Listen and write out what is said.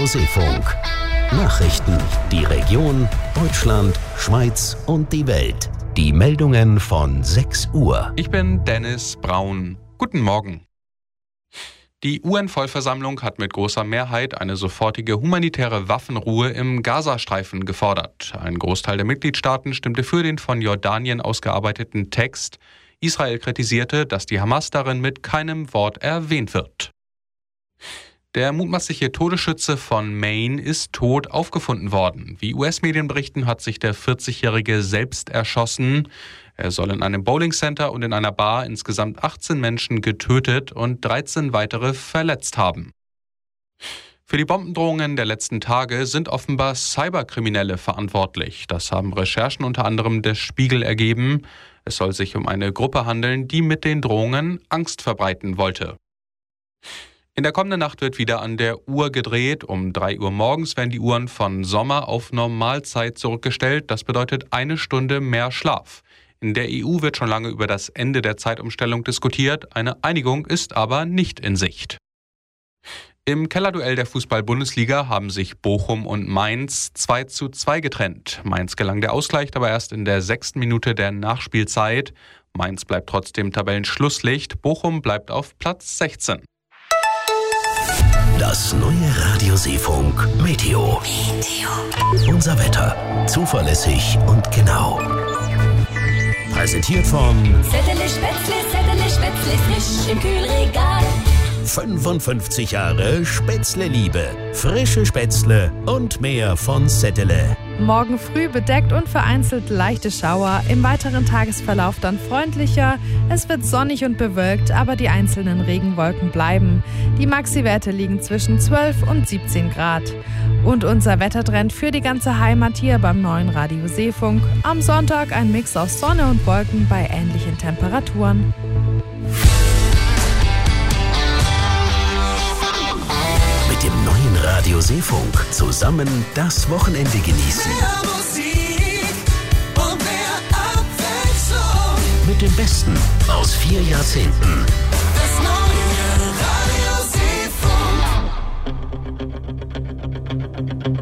Seefunk. Nachrichten, die Region, Deutschland, Schweiz und die Welt. Die Meldungen von 6 Uhr. Ich bin Dennis Braun. Guten Morgen. Die UN-Vollversammlung hat mit großer Mehrheit eine sofortige humanitäre Waffenruhe im Gazastreifen gefordert. Ein Großteil der Mitgliedstaaten stimmte für den von Jordanien ausgearbeiteten Text. Israel kritisierte, dass die Hamas darin mit keinem Wort erwähnt wird. Der mutmaßliche Todesschütze von Maine ist tot aufgefunden worden. Wie US-Medien berichten, hat sich der 40-Jährige selbst erschossen. Er soll in einem Bowlingcenter und in einer Bar insgesamt 18 Menschen getötet und 13 weitere verletzt haben. Für die Bombendrohungen der letzten Tage sind offenbar Cyberkriminelle verantwortlich. Das haben Recherchen unter anderem des Spiegel ergeben. Es soll sich um eine Gruppe handeln, die mit den Drohungen Angst verbreiten wollte. In der kommenden Nacht wird wieder an der Uhr gedreht. Um 3 Uhr morgens werden die Uhren von Sommer auf Normalzeit zurückgestellt. Das bedeutet 1 Stunde mehr Schlaf. In der EU wird schon lange über das Ende der Zeitumstellung diskutiert. Eine Einigung ist aber nicht in Sicht. Im Kellerduell der Fußball-Bundesliga haben sich Bochum und Mainz 2:2 getrennt. Mainz gelang der Ausgleich, aber erst in der 6. Minute der Nachspielzeit. Mainz bleibt trotzdem Tabellenschlusslicht. Bochum bleibt auf Platz 16. Das neue Radio Seefunk Meteo. Unser Wetter. Zuverlässig und genau. Präsentiert von Zettele Spätzle, frisch im Kühlregal. 55 Jahre Spätzle-Liebe. Frische Spätzle und mehr von Zettele. Morgen früh bedeckt und vereinzelt leichte Schauer, im weiteren Tagesverlauf dann freundlicher. Es wird sonnig und bewölkt, aber die einzelnen Regenwolken bleiben. Die Maxi-Werte liegen zwischen 12 und 17 Grad. Und unser Wettertrend für die ganze Heimat hier beim neuen Radio Seefunk. Am Sonntag ein Mix aus Sonne und Wolken bei ähnlichen Temperaturen. Mit dem neuen Radio Seefunk zusammen das Wochenende genießen. Mehr Musik und mehr Abwechslung. Mit dem Besten aus 4 Jahrzehnten. Das neue Radio Seefunk.